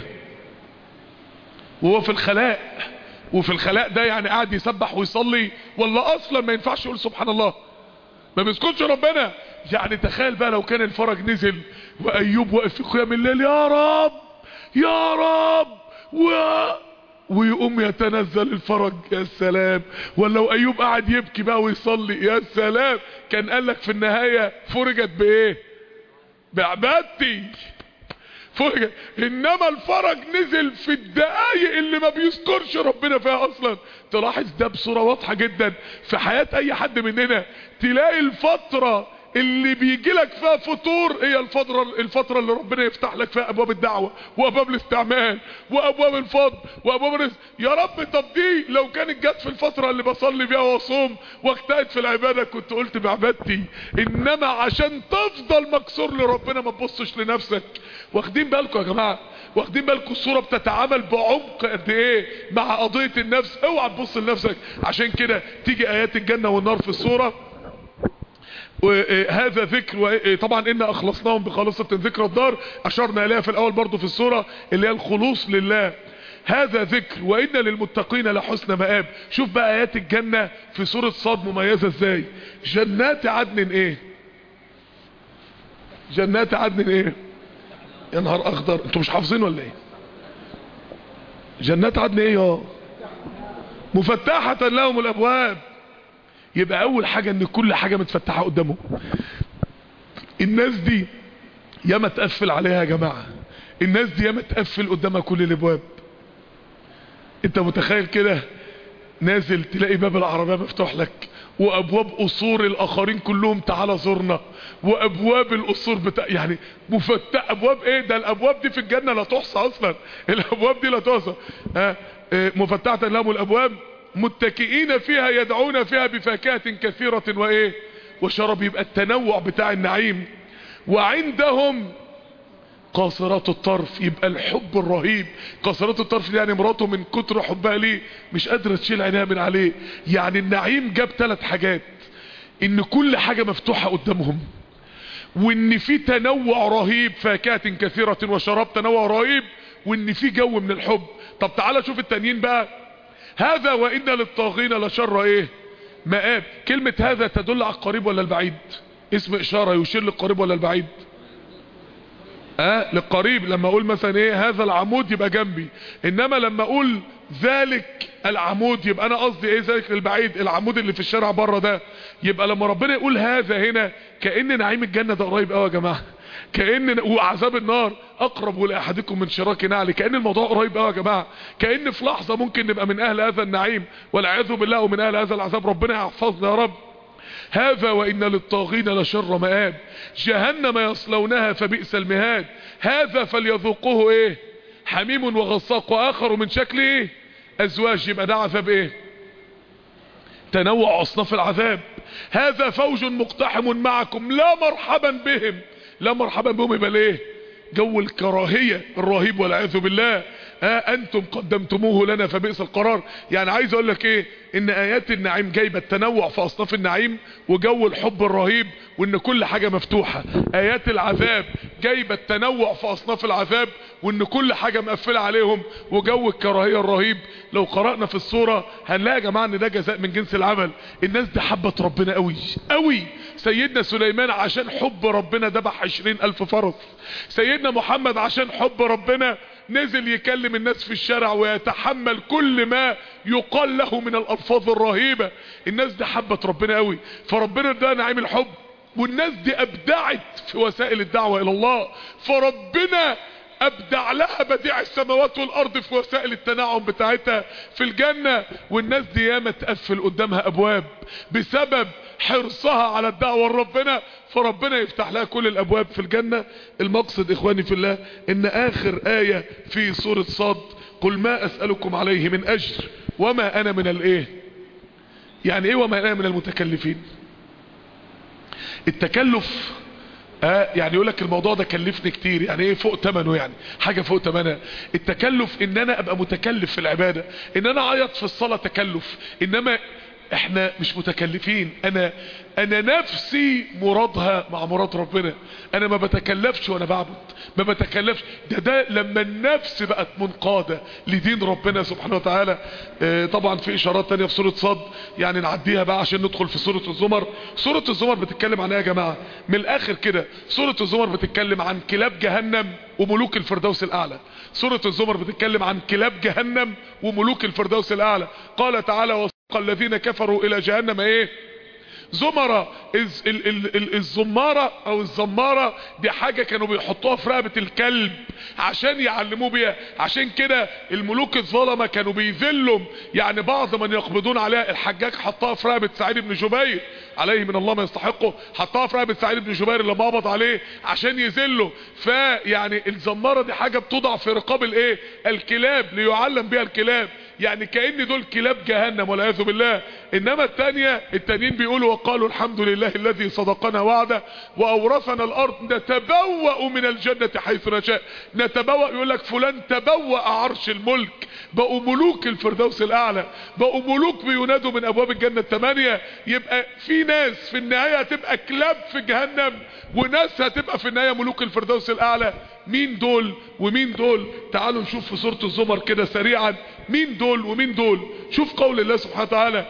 وهو في الخلاء. وفي الخلاء ده يعني قاعد يسبح ويصلي، ولا اصلا ما ينفعش يقول سبحان الله؟ ما بيسكتش ربنا. يعني تخيل بقى لو كان الفرج نزل وايوب واقف في قيام الليل يا رب يا رب و... ويقوم يتنزل الفرج، يا سلام. ولو ايوب قاعد يبكي بقى ويصلي، يا سلام. كان قال لك في النهاية فرجت بايه؟ بعبادتي فرجت. انما الفرج نزل في الدقايق اللي ما بيذكرش ربنا فيها اصلا. تلاحظ ده بصورة واضحة جدا في حياة اي حد مننا. تلاقي الفترة اللي بيجي لك فيها فطور هي الفترة الفترة اللي ربنا يفتح لك فيها ابواب الدعوة وابواب الاستعمال وابواب الفضل وابواب الرزق. يا رب طب دي لو كانت جت في الفترة اللي بصلي بيها واصوم واجتهد في العبادة كنت قلت بعبادتي. انما عشان تفضل مكسور لربنا ما تبصش لنفسك. واخدين بالكم يا جماعة؟ واخدين بالكم الصورة بتتعامل بعمق قد ايه مع قضية النفس؟ اوعى تبص لنفسك. عشان كده تيجي ايات الجنة والنار في الصورة، وهذا ذكر طبعا إنا أخلصناهم بخالصة ذكر الدار، أشرنا إليها في الأول برضو في السورة اللي هي الخلوص لله. هذا ذكر وإن للمتقين لحسن مآب. شوف بقى آيات الجنة في سورة صاد مميزة ازاي. جنات عدن ايه؟ جنات عدن ايه؟ يا نهار اخضر، انتوا مش حافظين ولا ايه؟ جنات عدن ايه؟ يا مفتحة لهم الابواب. يبقى اول حاجة ان كل حاجة متفتحة قدامهم. الناس دي ياما تقفل عليها يا جماعة، الناس دي ياما تقفل قدامها كل الابواب. انت متخيل كده نازل تلاقي باب العربية مفتوح لك، وابواب قصور الاخرين كلهم تعالى زورنا، وابواب القصور بتاع يعني مفتح. ابواب ايه ده؟ الابواب دي في الجنة لا تحصى اصلا، الابواب دي لا تحصى. ها مفتحة لهم الابواب متكئين فيها يدعون فيها بفاكهة كثيرة وايه وشرب. يبقى التنوع بتاع النعيم. وعندهم قاصرات الطرف، يبقى الحب الرهيب. قاصرات الطرف دي يعني مراته من كتر حبها ليه مش قادرة تشيل عينيها من عليه. يعني النعيم جاب ثلاث حاجات: ان كل حاجة مفتوحة قدامهم، وان في تنوع رهيب فاكهة كثيرة وشراب تنوع رهيب، وان في جو من الحب. طب تعالى شوف التانيين بقى. هذا وإن للطاغين لشر ايه مآب. كلمة هذا تدل على القريب ولا البعيد؟ اسم اشارة يشير للقريب ولا البعيد؟ اه للقريب. لما اقول مثلا ايه هذا العمود يبقى جنبي، انما لما اقول ذلك العمود يبقى انا قصدي ايه ذلك البعيد، العمود اللي في الشارع بره ده. يبقى لما ربنا يقول هذا هنا كأن نعيم الجنة ده قريب قوي يا جماعة، كأن وعذاب النار اقرب لاحدكم من شراك نعل. كأن الموضوع قريب قوي يا جماعة، كأن في لحظة ممكن نبقى من اهل هذا النعيم والعياذ بالله ومن اهل هذا العذاب. ربنا يحفظنا يا رب. هذا وإن للطاغين لشر مآب. جهنم يصلونها فبئس المهاد. هذا فليذوقوه ايه حميم وغساق واخر من شكل ايه ازواج. يبقى ده عذاب ايه؟ تنوع اصناف العذاب. هذا فوج مقتحم معكم لا مرحبا بهم. لا مرحبا بهم يبقى ليه؟ جو الكراهية الرهيب والعياذ بالله. ها انتم قدمتموه لنا فبئس القرار. يعني عايز اقول لك ايه؟ ان ايات النعيم جايبه التنوع في اصناف النعيم وجو الحب الرهيب وان كل حاجه مفتوحه. ايات العذاب جايبه التنوع في اصناف العذاب وان كل حاجه مقفله عليهم وجو الكراهيه الرهيب. لو قرانا في السوره هنلاقي يا جماعه ان ده جزاء من جنس العمل. الناس دي حبت ربنا قوي قوي. سيدنا سليمان عشان حب ربنا ذبح عشرين الف فرس. سيدنا محمد عشان حب ربنا نزل يكلم الناس في الشارع ويتحمل كل ما يقال له من الالفاظ الرهيبة. الناس دي حبت ربنا قوي، فربنا ده نعيم الحب. والناس دي ابدعت في وسائل الدعوة الى الله، فربنا ابدع لها بديع السماوات والارض في وسائل التنعم بتاعتها في الجنة. والناس دي ياما تقفل قدامها ابواب بسبب حرصها على الدعوة لربنا، فربنا يفتح لها كل الابواب في الجنة. المقصد اخواني في الله ان اخر آية في سورة صاد قل ما اسألكم عليه من اجر وما انا من الايه. يعني ايه وما انا من المتكلفين؟ التكلف آه يعني يقول لك الموضوع ده كلفني كتير، يعني ايه فوق ثمنه، يعني حاجة فوق ثمنها. التكلف ان انا ابقى متكلف في العبادة، ان انا اعيط في الصلاة تكلف. انما احنا مش متكلفين. انا انا نفسي مرادها مع مراد ربنا. انا ما بتكلفش وانا بعبد، ما بتكلفش. ده ده لما النفس بقت منقادة لدين ربنا سبحانه وتعالى. اه طبعا في اشارات تانية في سورة صاد يعني نعديها بقى عشان ندخل في سورة الزمر. سورة الزمر بتتكلم عن ايه يا جماعة؟ من الاخر كده سورة الزمر بتتكلم عن كلاب جهنم وملوك الفردوس الاعلى. سورة الزمر بتتكلم عن كلاب جهنم وملوك الفردوس الاعلى. قال تعالى الذين كفروا الى جهنم ايه زمرة. الزمارة او الزمارة دي حاجة كانوا بيحطوها في رقبة الكلب عشان يعلموه بيها. عشان كده الملوك الظلمة كانوا بيذلوا يعني بعض من يقبضون عليها. الحجاج حطها في رقبة سعيد بن جبير عليه من الله ما يستحقه، حطها في رقبة سعيد بن جبير اللي قبض عليه عشان يذله. فيعني الزمارة دي حاجة بتوضع في رقاب الايه الكلاب ليعلم بها الكلاب. يعني كأن دول كلاب جهنم والعياذ بالله. انما التانية التانيين بيقولوا وقالوا الحمد لله الذي صدقنا وعده واورثنا الارض نتبوأ من الجنة حيث نشاء. نتبوأ يقول لك فلان تبوأ عرش الملك. بقوا ملوك الفردوس الاعلى، بقوا ملوك بينادوا من ابواب الجنة الثمانية. يبقى في ناس في النهاية هتبقى كلاب في جهنم، وناس هتبقى في النهاية ملوك الفردوس الاعلى. مين دول ومين دول؟ تعالوا نشوف في سورة الزمر كده سريعا مين دول ومين دول. شوف قول الله سبحانه وتعالى: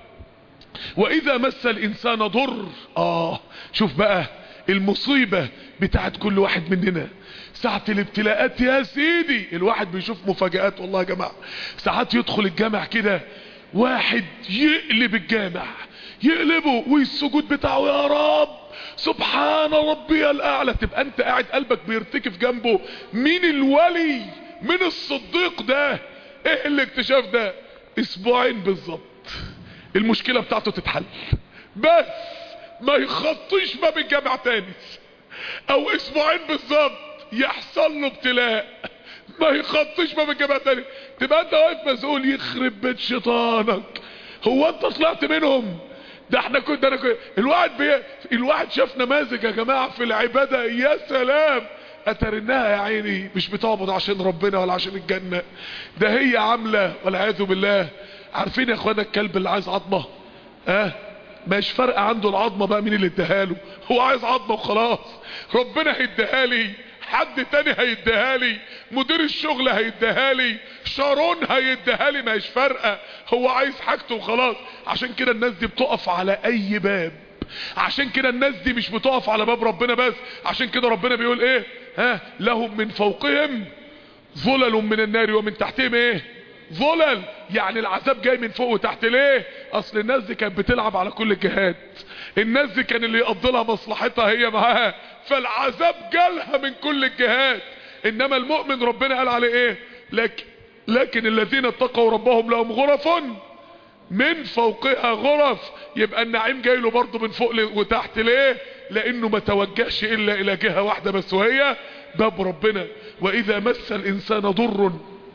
واذا مس الانسان ضر. اه شوف بقى المصيبة بتاعت كل واحد مننا ساعة الابتلاءات يا سيدي. الواحد بيشوف مفاجآت والله يا جماعة. ساعات يدخل الجامع كده واحد يقلب الجامع، يقلبه والسجود بتاعه يا رب سبحان ربي الاعلى، تبقى انت قاعد قلبك بيرتكف جنبه. مين الولي؟ من الصديق ده؟ ايه الاكتشاف ده؟ اسبوعين بالظبط المشكلة بتاعته تتحل، بس ما يخطيش باب الجامع تاني. او اسبوعين بالظبط يحصل له ابتلاء ما يخطيش باب الجامع تاني، تبقى انت واقف مسؤول. يخرب بيت شيطانك، هو انت طلعت منهم؟ ده احنا كنا انا كنت الواحد بي... الواحد شاف نماذج يا جماعه في العباده يا سلام. اترناها يا عيني مش بتعبد عشان ربنا ولا عشان الجنه، ده هي عامله والعياذ بالله. عارفين يا اخوانا الكلب اللي عايز عظمه اه مش فارقه عنده العظمه بقى مين اللي اداها له، هو عايز عظمه وخلاص. ربنا هيديها لي، حد تاني هيديها لي، مدير الشغل هيديها لي، شارون هيديها لي، مش فارقه، هو عايز حاجته وخلاص. عشان كده الناس دي بتقف على اي باب، عشان كده الناس دي مش بتقف على باب ربنا بس. عشان كده ربنا بيقول ايه؟ ها لهم من فوقهم ظلل من النار ومن تحتهم ايه؟ ظلل. يعني العذاب جاي من فوق وتحت. ليه؟ اصل الناس دي كانت بتلعب على كل الجهات، الناس دي كان اللي يقضي لها مصلحتها هي معاها، فالعذاب جالها من كل الجهات. انما المؤمن ربنا قال عليه ايه؟ لكن لكن الذين اتقوا ربهم لهم غرف من فوقها غرف. يبقى النعيم جاي له برضه من فوق وتحت. ليه؟ لانه ما توجهش الا الى جهة واحدة بس، وهي باب ربنا. واذا مس الانسان ضر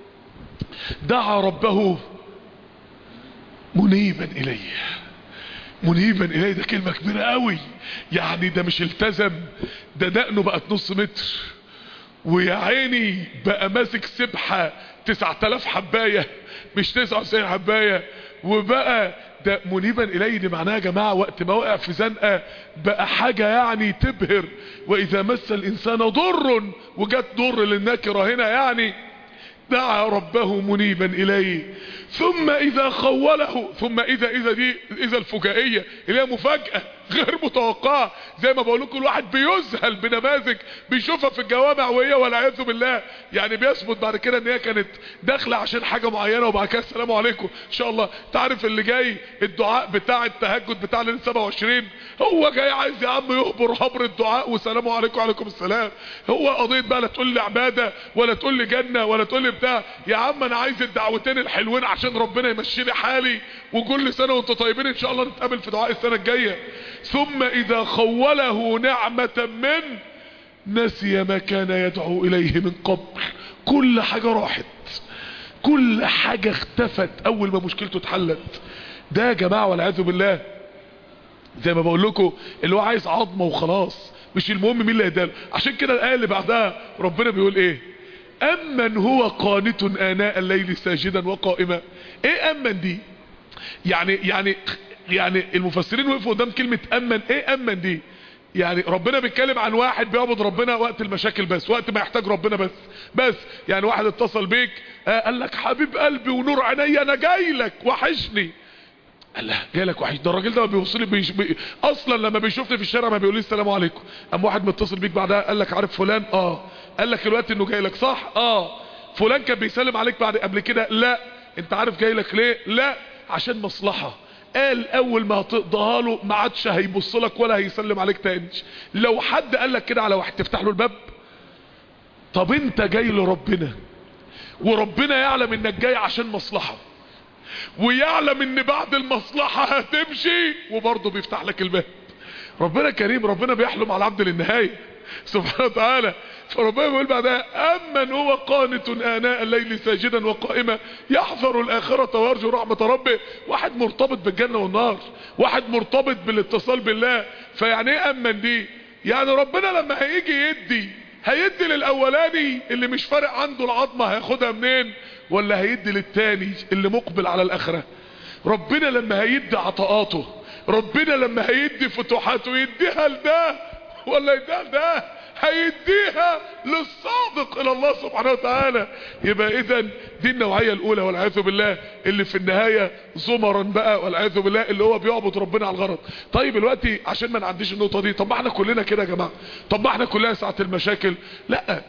دعا ربه منيبا اليه. منيبا اليه ده كلمة كبيرة قوي، يعني ده مش التزم، ده دقنه بقت نص متر، ويا عيني بقى ماسك سبحة تسعة الاف حباية مش تسعة وتسعين حباية. وبقى ده منيبا اليه دي معناها يا جماعة وقت ما وقع في زنقة بقى حاجة يعني تبهر. واذا مس الانسان ضر، وجت ضر للنكرة هنا، يعني دعا ربه منيبا اليه ثم اذا خوله. ثم اذا اذا دي اذا الفجائية اللي هي مفاجأة غير متوقعة. زي ما بقول لكم الواحد بيذهل بنماذج بيشوفها في الجوامع وهي والعياذ بالله يعني بيثبت بعد كده ان هي كانت داخله عشان حاجه معينه، وبعد كده السلام عليكم ان شاء الله. تعرف اللي جاي الدعاء بتاع التهجد بتاع ليله سبعة وعشرين، هو جاي عايز يا عم يهبر هبر الدعاء والسلام عليكم وعليكم السلام. هو قضيه بقى لا تقول لي عباده ولا تقول لي جنه ولا تقول لي بتاع، يا عم انا عايز الدعوتين الحلوين عشان ربنا يمشي لي حالي، وكل سنه وانتم طيبين ان شاء الله نتقابل في دعاء السنه الجايه. ثم اذا خوله نعمة من نسي ما كان يدعو اليه من قبل. كل حاجة راحت، كل حاجة اختفت اول ما مشكلته اتحلت. ده يا جماعة والعياذ بالله زي ما بقول لكم اللي هو عايز عظمة وخلاص، مش المهم مين اللي هيداله. عشان كده الآية اللي بعدها ربنا بيقول ايه؟ امن هو قانت آناء الليل ساجدا وقائما. ايه امن دي؟ يعني يعني يعني المفسرين وقفوا قدام كلمة امن. ايه امن دي؟ يعني ربنا بيتكلم عن واحد بيعبد ربنا وقت المشاكل بس، وقت ما يحتاج ربنا بس. بس يعني واحد اتصل بيك آه قال لك حبيب قلبي ونور عيني انا جاي لك وحشني. قال له جاي لك وحش؟ ده الراجل ده ما بيوصلي بيش بي... اصلا لما بيشوفني في الشارع ما بيقول لي السلام عليكم. قام واحد متصل بيك بعدها قال لك عارف فلان؟ اه. قال لك الوقت انه جاي لك صح؟ اه. فلان كان بيسلم عليك بعد قبل كده؟ لا. انت عارف جاي لك ليه؟ لا عشان مصلحة. قال اول ما هتقضيها له ما عادش هيبص لك ولا هيسلم عليك تاني. لو حد قال لك كده على واحد تفتح له الباب؟ طب انت جاي لربنا وربنا يعلم انك جاي عشان مصلحة، ويعلم ان بعد المصلحة هتمشي وبرضه بيفتح لك الباب. ربنا كريم، ربنا بيحلم على العبد للنهاية سبحانه وتعالى. فربنا بيقول بعدها امن هو قانت آناء الليل ساجدا وقائما يحذر الاخرة ويرجو رحمة ربه. واحد مرتبط بالجنة والنار، واحد مرتبط بالاتصال بالله. فيعني ايه امن دي؟ يعني ربنا لما هيجي يدي هيدي للاولاني اللي مش فارق عنده العظمة هياخدها منين، ولا هيدي للتاني اللي مقبل على الاخرة؟ ربنا لما هيدي عطاءاته، ربنا لما هيدي فتوحاته يديها لده ولا يديها لده؟ هيديها للصادق الى الله سبحانه وتعالى. يبقى اذا دي النوعية الاولى والعياذ بالله اللي في النهاية زمرا بقى والعياذ بالله، اللي هو بيعبد ربنا على الغرض. طيب دلوقتي عشان ما نعديش النقطة دي، طب ما احنا كلنا كده يا جماعة، طب ما احنا كلنا ساعة المشاكل. لا،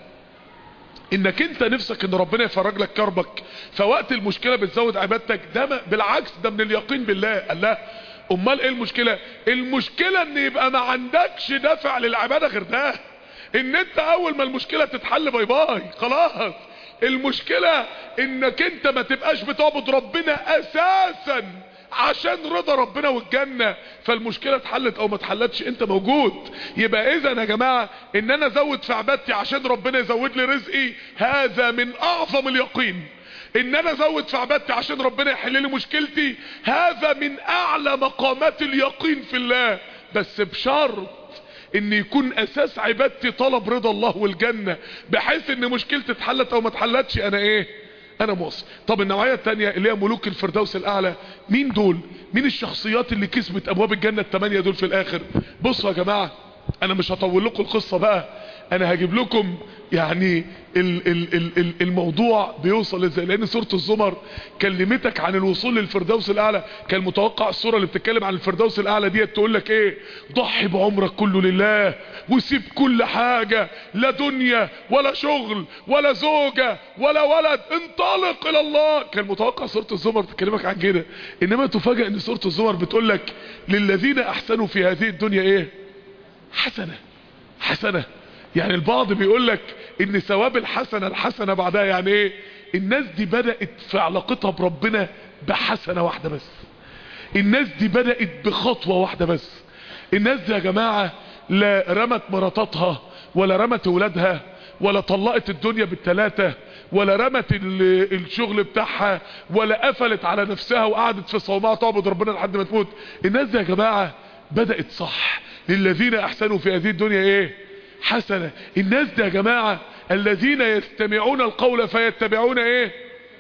انك انت نفسك ان ربنا يفرج لك كربك، فوقت المشكلة بتزود عبادتك، ده بالعكس ده من اليقين بالله. الله، امال ايه المشكلة؟ المشكلة ان يبقى ما عندكش دافع للعبادة غير ده، ان انت اول ما المشكلة تتحل باي باي خلاص. المشكلة انك انت ما تبقاش بتعبد ربنا اساسا عشان رضا ربنا والجنة، فالمشكلة اتحلت او ما اتحلتش انت موجود. يبقى اذا يا جماعة ان انا ازود في عبادتي عشان ربنا يزود لي رزقي، هذا من اعظم اليقين. ان انا ازود في عبادتي عشان ربنا يحل لي مشكلتي، هذا من اعلى مقامات اليقين في الله، بس بشرط ان يكون اساس عبادتي طلب رضا الله والجنة، بحيث ان مشكلتي اتحلت او ما اتحلتش انا ايه؟ انا موصل. طب النوعية التانية اللي هي ملوك الفردوس الاعلى، مين دول؟ مين الشخصيات اللي كسبت ابواب الجنة التمانية دول في الاخر؟ بصوا يا جماعة، انا مش هطول لكم القصة بقى، انا هجيب لكم يعني ال ال ال ال الموضوع بيوصل ازاي، لان سورة الزمر كلمتك عن الوصول للفردوس الاعلى. كان متوقع السورة اللي بتتكلم عن الفردوس الاعلى ديت تقول لك ايه؟ ضحي بعمرك كله لله وسيب كل حاجة، لا دنيا ولا شغل ولا زوجة ولا ولد، انطلق الى الله. كان متوقع سورة الزمر تكلمك عن كده، انما تفاجأ ان سورة الزمر بتقول لك للذين احسنوا في هذه الدنيا ايه؟ حسنة. حسنة يعني البعض بيقول لك ان ثواب الحسنة الحسنة بعدها يعني ايه؟ الناس دي بدأت في علاقتها بربنا بحسنة واحدة بس، الناس دي بدأت بخطوة واحدة بس. الناس دي يا جماعة لا رمت مراتاتها ولا رمت اولادها ولا طلقت الدنيا بالثلاثة ولا رمت الشغل بتاعها ولا قفلت على نفسها وقعدت في صومعة تعبد ربنا لحد ما تموت. الناس دي يا جماعة بدأت صح. للذين احسنوا في هذه الدنيا ايه؟ حسنة. الناس دي يا جماعة الذين يستمعون القول فيتبعون ايه؟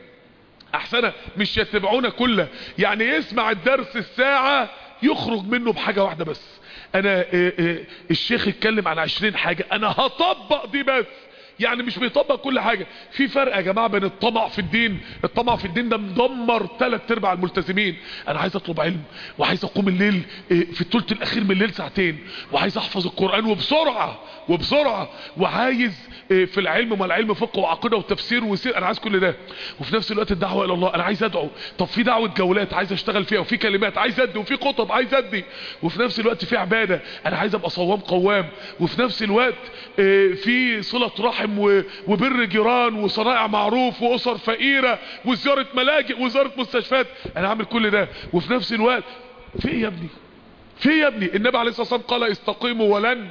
احسنة. مش يتبعون كله، يعني يسمع الدرس الساعة يخرج منه بحاجة واحدة بس. انا إيه إيه الشيخ اتكلم عن عشرين حاجة، انا هطبق دي بس. يعني مش بيطبق كل حاجة. في فرق يا جماعة بين الطمع في الدين، الطمع في الدين ده مدمر ثلاث ارباع الملتزمين. انا عايز اطلب علم وعايز اقوم الليل في الثلث الاخير من الليل ساعتين، وعايز احفظ القرآن وبسرعة وبسرعة، وعايز في العلم ما العلم فقه وعقيدة وتفسير وسير، انا عايز كل ده. وفي نفس الوقت الدعوة الى الله، انا عايز ادعو. طب في دعوة جولات عايز اشتغل فيها، وفي كلمات عايز ادي، وفي خطب عايز ادي، وفي نفس الوقت في عبادة انا عايز ابقى صوام قوام، وفي نفس الوقت في صلة رحم وبر جيران وصنائع معروف واسر فقيرة وزيارة ملاجئ وزيارة مستشفيات، انا عامل كل ده. وفي نفس الوقت في ايه يا ابني؟ في ايه يا ابني؟ النبي عليه الصلاة والسلام قال استقيموا ولن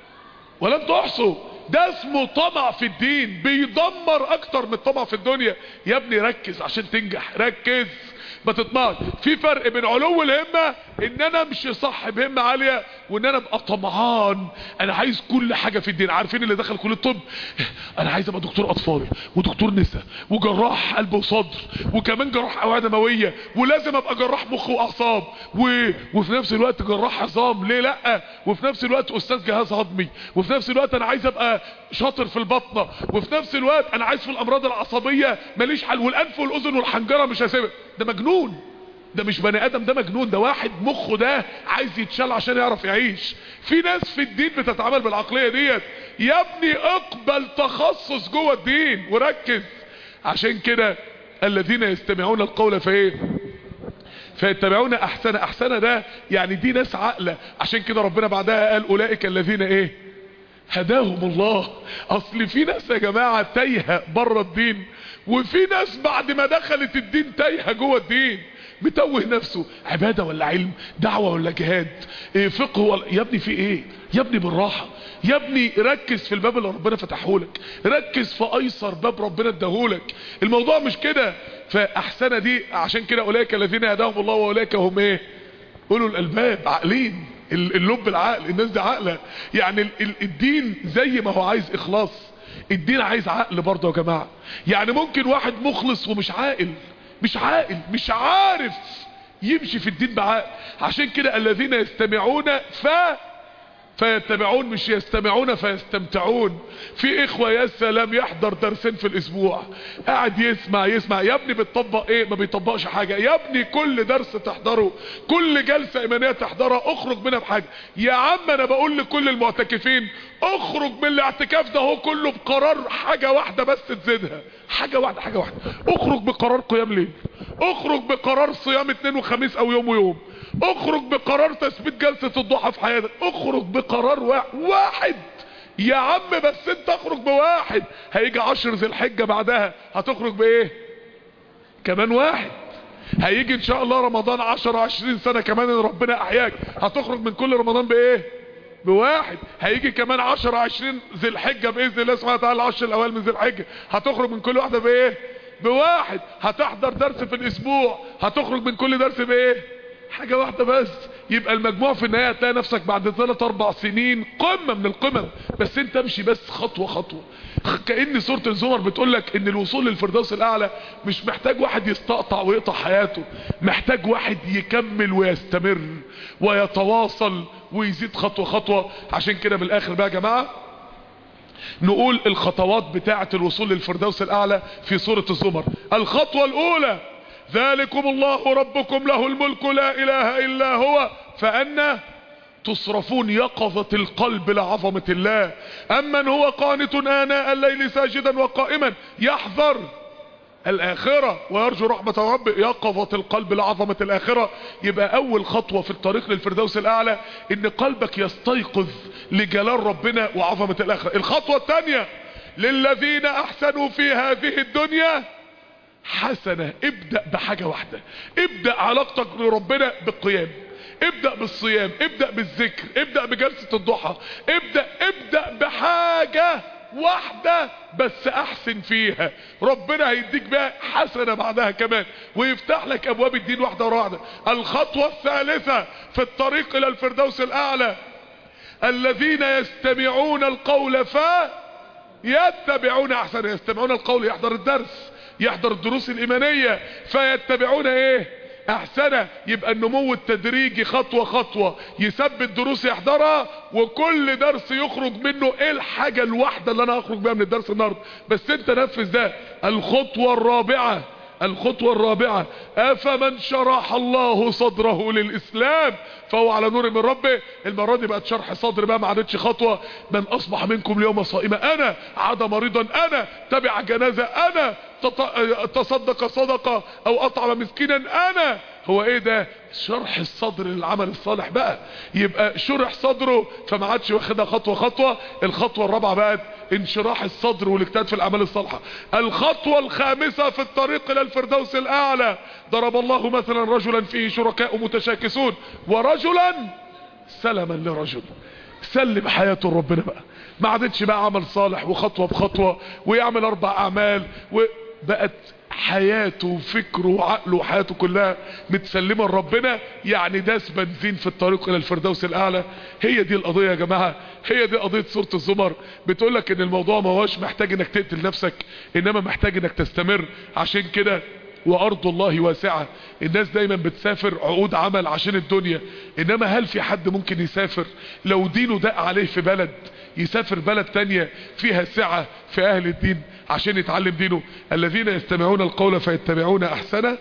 ولن تحصوا. ده اسمه طمع في الدين، بيدمر اكتر من الطمع في الدنيا. يا ابني ركز عشان تنجح، ركز ما تطمعش. في فرق بين علو الهمة ان انا امشي صح بهمة عالية، وان انا ابقى طمعان انا عايز كل حاجة في الدين. عارفين اللي دخل كلية الطب انا عايز ابقى دكتور اطفال ودكتور نساء وجراح قلب وصدر وكمان جراح اوعية دموية، ولازم ابقى جراح مخ واعصاب و... وفي نفس الوقت جراح عظام، ليه لا؟ وفي نفس الوقت استاذ جهاز هضمي، وفي نفس الوقت انا عايز ابقى شاطر في البطنة، وفي نفس الوقت انا عايز في الامراض العصبية ماليش حل، والانف والاذن والحنجرة مش هسيبها. ده مجنون، ده مش بني ادم، ده مجنون، ده واحد مخه ده عايز يتشال عشان يعرف يعيش. في ناس في الدين بتتعامل بالعقلية ديت. يا ابني اقبل تخصص جوه الدين وركز. عشان كده الذين يستمعون القول فايه؟ فيتبعون احسن. احسن ده يعني دي ناس عاقله. عشان كده ربنا بعدها قال اولئك الذين ايه؟ هداهم الله. اصل في ناس يا جماعة تايهة بره الدين، وفي ناس بعد ما دخلت الدين تايهة جوه الدين، متوه نفسه عبادة ولا علم، دعوة ولا جهاد، إيه فقه ولا... يا ابني في ايه؟ يا ابني بالراحة، يا ابني ركز في الباب اللي ربنا فتحهولك، ركز في ايسر باب ربنا اداهولك. الموضوع مش كده. فاحسن دي عشان كده اولئك الذين هداهم الله واولئك هم ايه؟ اولو الالباب، عاقلين اللب العقل، الناس دي عقلة. يعني الدين زي ما هو عايز اخلاص، الدين عايز عقل برضه يا جماعة. يعني ممكن واحد مخلص ومش عاقل، مش عاقل مش عارف يمشي في الدين بعقل. عشان كده الذين يستمعون ف فيتبعون، مش يستمعون فيستمتعون. في اخوة يا سلام يحضر درسين في الاسبوع، قاعد يسمع يسمع. يا ابني بتطبق ايه؟ ما بيطبقش حاجة. يا ابني كل درس تحضره، كل جلسة ايمانية تحضرها اخرج منها بحاجة. يا عم انا بقول لكل المعتكفين اخرج من الاعتكاف ده هو كله بقرار حاجة واحدة بس تزيدها، حاجة واحدة حاجة واحدة. اخرج بقرار قيام ليل، اخرج بقرار صيام اثنين وخميس او يوم ويوم، اخرج بقرار تثبيت جلسة الضحى في حياتك، اخرج بقرار واحد. يا عم بس انت اخرج بواحد. هيجي عشر ذي الحجة بعدها هتخرج بايه؟ كمان واحد. هيجي ان شاء الله رمضان عشر عشرين سنة كمان ان ربنا احياك هتخرج من كل رمضان بايه؟ بواحد. هيجي كمان عشر عشرين ذي الحجة باذن الله سبحانه وتعالى، العشر الاوائل من ذي الحجة هتخرج من كل واحدة بايه؟ بواحد. هتحضر درس في الاسبوع هتخرج من كل درس بايه؟ حاجة واحدة بس. يبقى المجموع في النهاية هتلاقي نفسك بعد ثلاث اربع سنين قمة من القمم، بس انت امشي بس خطوة خطوة. كأن سورة الزمر بتقولك ان الوصول للفردوس الاعلى مش محتاج واحد يستقطع ويقطع حياته، محتاج واحد يكمل ويستمر ويتواصل ويزيد خطوة خطوة. عشان كده بالاخر بقى يا جماعة نقول الخطوات بتاعة الوصول للفردوس الاعلى في سورة الزمر. الخطوة الاولى ذلكم الله ربكم له الملك لا اله الا هو فأنا تصرفون. يقظة القلب لعظمة الله. امن هو قانت آناء الليل ساجدا وقائما يحذر الاخرة ويرجو رحمة ربه. يقظة القلب لعظمة الاخرة. يبقى اول خطوة في الطريق للفردوس الاعلى ان قلبك يستيقظ لجلال ربنا وعظمة الاخرة. الخطوة الثانية للذين احسنوا في هذه الدنيا حسنة. ابدأ بحاجة واحدة، ابدأ علاقتك بربنا بالقيام، ابدأ بالصيام، ابدأ بالذكر، ابدأ بجلسة الضحى، ابدأ ابدأ بحاجة واحدة بس احسن فيها. ربنا هيديك بقى حسنة بعدها كمان ويفتح لك ابواب الدين واحدة ورا واحدة. الخطوة الثالثة في الطريق الى الفردوس الاعلى الذين يستمعون القول فيتبعون احسن. يستمعون القول، يحضر الدرس، يحضر الدروس الايمانية فيتبعون ايه؟ احسنه. يبقى النمو التدريجي خطوة خطوة، يثبت دروس يحضرها وكل درس يخرج منه ايه الحاجة الواحدة اللي انا هخرج بيها من الدرس النهاردة، بس انت نفذ ده. الخطوة الرابعة الخطوة الرابعة افمن شرح الله صدره للاسلام فهو على نور من ربه. المرة دي بقت شرح صدر بقى، ما عادتش خطوة من اصبح منكم اليوم صائما انا، عاد مريضا انا، تبع جنازة انا، تصدق صدقة او اطعم مسكينا انا. هو ايه ده؟ شرح الصدر للعمل الصالح بقى. يبقى شرح صدره فما عادش واخدها خطوة خطوة. الخطوة الرابعة بقت انشراح الصدر والاجتهاد في الاعمال الصالحة. الخطوة الخامسة في الطريق الى الفردوس الاعلى ضرب الله مثلا رجلا فيه شركاء متشاكسون ورجلا سلما لرجل. سلم حياته لربنا بقى، ما عادتش بقى عمل صالح وخطوة بخطوة ويعمل اربع اعمال، وبقت حياته وفكره وعقله وحياته كلها متسلمة لربنا. يعني داس بنزين في الطريق الى الفردوس الاعلى. هي دي القضية يا جماعة، هي دي قضية سورة الزمر. بتقولك ان الموضوع ما هوش محتاج انك تقتل نفسك، انما محتاج انك تستمر. عشان كده وارض الله واسعة. الناس دايما بتسافر عقود عمل عشان الدنيا، انما هل في حد ممكن يسافر لو دينه دق عليه في بلد يسافر بلد تانية فيها سعة في اهل الدين عشان يتعلم دينه؟ الذين يستمعون القول فيتبعون احسنه.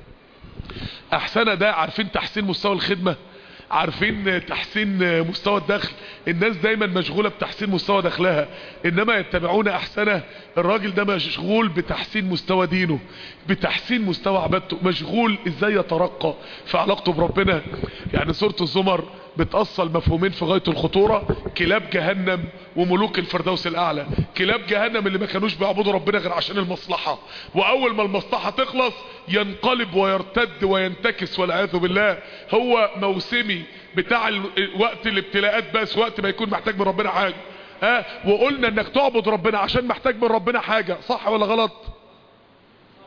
احسنه ده عارفين تحسين مستوى الخدمة، عارفين تحسين مستوى الدخل. الناس دايما مشغولة بتحسين مستوى دخلها، انما يتبعون احسنه. الراجل ده مشغول بتحسين مستوى دينه، بتحسين مستوى عبادته، مشغول ازاي يترقى في علاقته بربنا. يعني سورة الزمر بتأصل مفهومين في غاية الخطورة: كلاب جهنم وملوك الفردوس الاعلى. كلاب جهنم اللي ما كانوش بيعبدوا ربنا غير عشان المصلحة، واول ما المصلحة تخلص ينقلب ويرتد وينتكس والعياذ بالله. هو موسمي بتاع وقت الابتلاءات بس، وقت ما يكون محتاج من ربنا حاجة. ها وقلنا انك تعبد ربنا عشان محتاج من ربنا حاجة، صح ولا غلط؟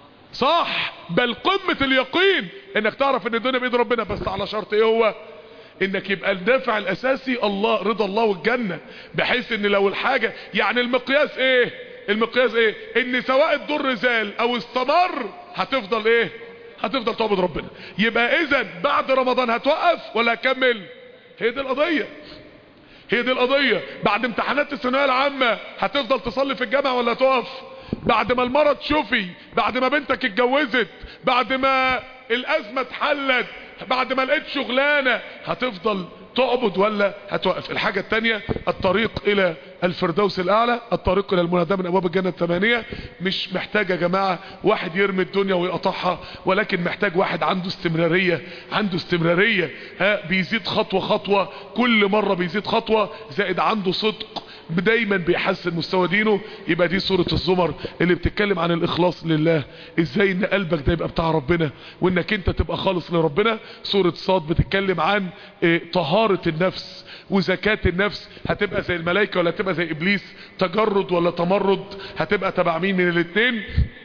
صح. بل قمة اليقين انك تعرف ان الدنيا بايد ربنا، بس على شرط ايه؟ هو انك يبقى الدافع الاساسي الله، رضا الله والجنة، بحيث ان لو الحاجة يعني المقياس ايه المقياس ايه ان سواء الضر زال او استمر هتفضل ايه هتفضل تعبد ربنا. يبقى اذا بعد رمضان هتوقف ولا هتكمل؟ هي دي القضية هي دي القضية. بعد امتحانات الثانوية العامة هتفضل تصلي في الجامعة ولا تقف؟ بعد ما المرض شفي، بعد ما بنتك اتجوزت، بعد ما الازمة اتحلت، بعد ما لقيت شغلانة، هتفضل تعبد ولا هتوقف؟ الحاجة التانية الطريق الى الفردوس الاعلى، الطريق الى المناداة من ابواب الجنة الثمانية. مش محتاج يا جماعة واحد يرمي الدنيا ويقطعها، ولكن محتاج واحد عنده استمرارية عنده استمرارية ها بيزيد خطوة خطوة، كل مرة بيزيد خطوة، زائد عنده صدق دايما بيحسن مستوى دينه. يبقى دي سورة الزمر اللي بتتكلم عن الاخلاص لله، ازاي ان قلبك ده يبقى بتاع ربنا وانك انت تبقى خالص لربنا. سورة صاد بتتكلم عن اه طهارة النفس وزكاة النفس، هتبقى زي الملائكة ولا هتبقى زي ابليس؟ تجرد ولا تمرد؟ هتبقى تبع مين من الاثنين؟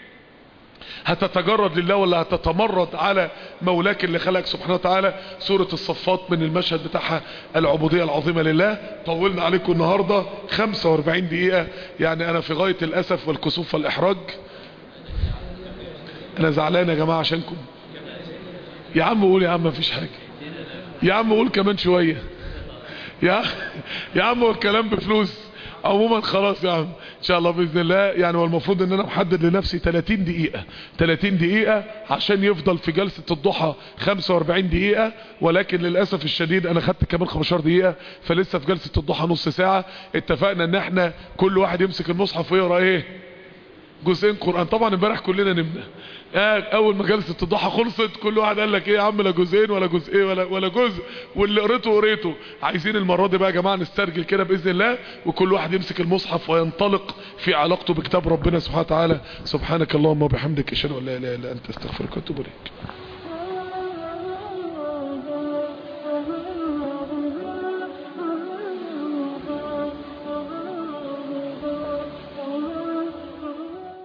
هتتجرد لله ولا هتتمرد على مولاك اللي خلقك سبحانه وتعالى؟ سورة الصفات من المشهد بتاعها العبودية العظيمة لله. طولنا عليكم النهاردة خمسة واربعين دقيقة، يعني انا في غاية الاسف والكسوف والاحراج. انا زعلان يا جماعة عشانكم. يا عم قول يا عم مفيش حاجة، يا عم قول كمان شوية، يا يا عم هو الكلام بفلوس. عموما خلاص يا عم ان شاء الله باذن الله. يعني هو المفروض ان انا محدد لنفسي ثلاثين دقيقة ثلاثين دقيقة عشان يفضل في جلسة الضحى خمسة واربعين دقيقة، ولكن للاسف الشديد انا خدت كمان خمستاشر دقيقة، فلسه في جلسة الضحى نص ساعة. اتفقنا ان احنا كل واحد يمسك المصحف ويقرا ايه جزئين قرآن. طبعا امبارح كلنا نمنا، اول ما جلسة الضحى خلصت كل واحد قال لك ايه يا عم، لا جزئين ولا جزء ايه ولا ولا جزء، واللي قريته قريته. عايزين المرة دي بقى يا جماعة نسترجل كده باذن الله، وكل واحد يمسك المصحف وينطلق في علاقته بكتاب ربنا سبحانه وتعالى. سبحانك اللهم وبحمدك اشهد ان لا اله الا انت استغفرك واتوب اليك.